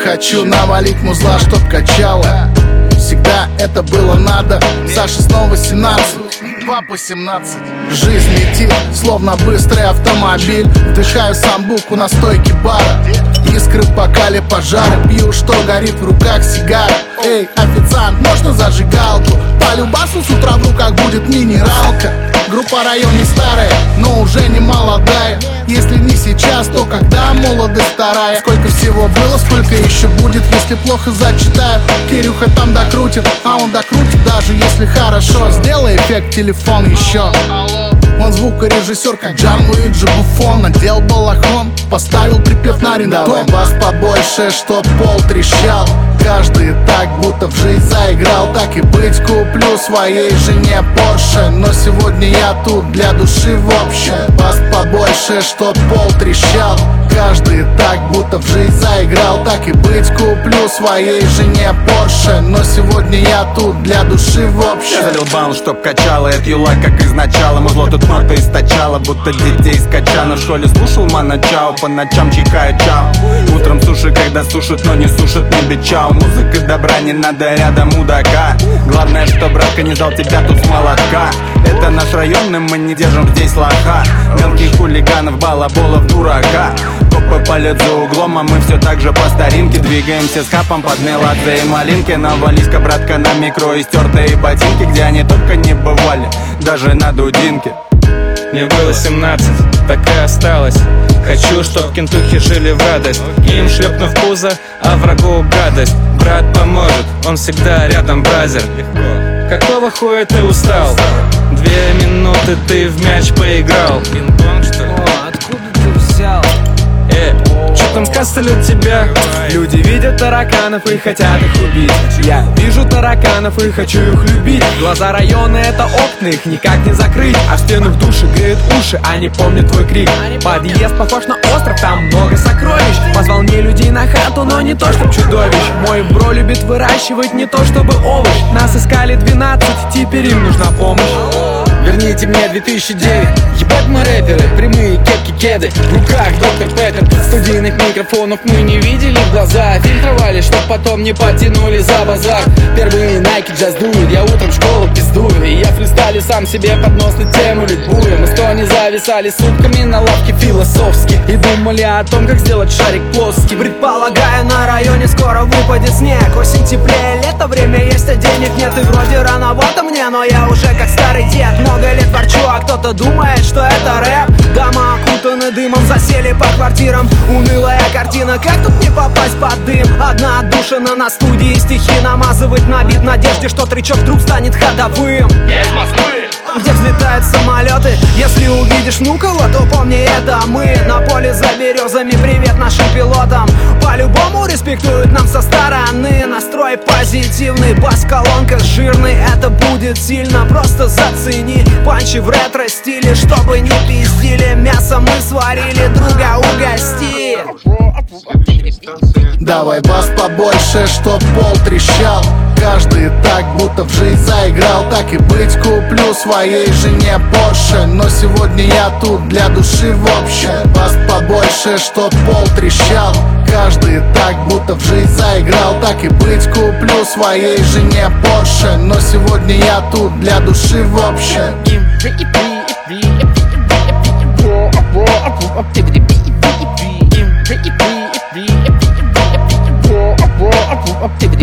хочу навалить музла, чтоб качало. Всегда это было надо. Саше снова 17, папа 17. Жизнь летит, словно быстрый автомобиль. Вдыхаю самбуку на стойке бара. Искры в бокале, пожары. Пью, что горит в руках сигара. Эй, официант, можно зажигалку? По любасу с утра в руках будет минералка. Группа «Район» не старая, но уже не молодая. Если не сейчас, то когда молодость вторая? Сколько всего было, сколько еще будет, если плохо зачитаю. Кирюха там докрутит, а он докрутит даже если хорошо. Сделай эффект телефон еще. Он звукорежиссер, как Джанлуиджи Буффон. Надел балахон, поставил припев на рингтон. Давай бас побольше, чтоб пол трещал. Каждый так, будто в жизнь заиграл. Так и быть, куплю своей жене Порше. Но сегодня я тут для души в общем. Бас побольше, чтоб пол трещал. Каждый так, будто в жизнь заиграл. Так и быть, куплю своей жене Порше. Но сегодня я тут для души в общем. Я залил баун, чтоб качало, это юла как изначало. Музло тут ноты источало, будто детей скачано. В школе слушал Мана Чао, по ночам чекаю чао. Утром суши, когда сушат, но не сушат небе чао. Музыка добра, не надо рядом мудака. Главное, что братка не дал тебя тут с молотка. Это наш район, и мы не держим здесь лоха. Мелких хулиганов, балаболов, дурака. Копы палят за углом, а мы все так же по старинке. Двигаемся с хапом под меладзе и малинки. Навались-ка, братка, на микро и стертые ботинки. Где они только не бывали, даже на дудинке. Мне было 17, так и осталось. Хочу, чтоб кентухи жили в радость. Им шлепнув пузо, а врагу гадость. Брат поможет, он всегда рядом, бразер. Какого хуя ты устал? 2 минуты ты в мяч поиграл. Пинг-понг, что ли? О, откуда ты взял? Чё там кастелят тебя? Люди видят тараканов и хотят их убить. Я вижу тараканов и хочу их любить. Глаза района — это окна, их никак не закрыть. А в стенах души греют уши, они помнят твой крик. Подъезд похож на остров, там много сокровищ. Позвал не людей на хату, но не то чтоб чудовищ. Мой бро любит выращивать не то чтобы овощ. Нас искали 12, теперь им нужна помощь. Верните мне 2009. Ебать мы рэперы, прямые кепки, кеды. В руках доктор Пеппер. Студийных микрофонов мы не видели в глаза. Фильтровали, чтоб потом не потянули за базар. Первые Nike Just Do It. Я утром в школу пиздую. И я фристайлю сам себе под нос на тему любую. Мы с Тони зависали сутками на лавке философски. И думали о том, как сделать шарик плоский. Предполагаю, на районе скоро выпадет снег. Осень теплее, лето, время есть, а денег нет. И вроде рановато мне, но я уже как старый дед. Много лет ворчу, а кто-то думает, что это рэп. Дома окутаны дымом, засели по квартирам. Унылая картина, как тут не попасть под дым? Одна отдушина на студии, стихи намазывать на бит в надежде, что тречок вдруг станет ходовым. Я из Москвы. Где взлетают самолеты. Если увидишь Внуково, то помни, это мы. На поле за березами, привет нашим пилотам. По-любому респектуют нам со стороны. Настрой позитивный, бас в колонках жирный. Это будет сильно, просто зацени. Панчи в ретро-стиле, чтобы не пиздили. Мясо мы сварили, друга угости. Давай бас побольше, чтоб пол трещал. Каждый так, будто в жизнь заиграл. Так и быть, куплю своей жене Порше. Но сегодня я тут для души в общем. Бас побольше, чтоб пол трещал. Каждый так, будто в жизнь заиграл. Так и быть, куплю своей жене Порше. Но сегодня я тут для души в общем. Up to the